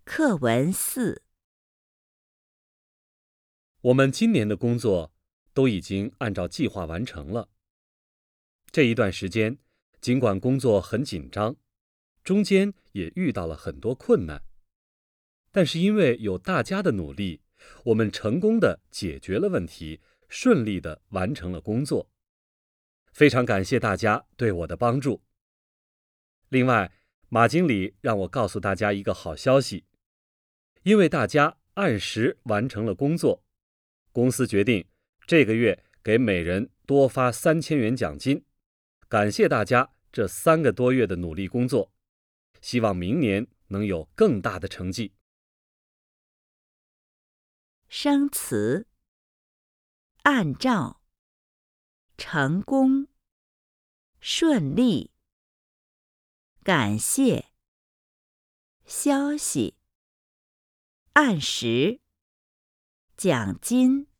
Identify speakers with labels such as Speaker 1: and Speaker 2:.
Speaker 1: 课文4。
Speaker 2: 我们今年的工作都已经按照计划完成了。这一段时间，尽管工作很紧张，中间也遇到了很多困难，但是因为有大家的努力，我们成功地解决了问题，顺利地完成了工作。非常感谢大家对我的帮助。另外，马经理让我告诉大家一个好消息，因为大家按时完成了工作，公司决定这个月给每人多发3000元奖金，感谢大家这3个多月的努力工作，希望明年能有更大的成绩。
Speaker 1: 生词：按照、成功、顺利、感谢、消息、按时、奖金。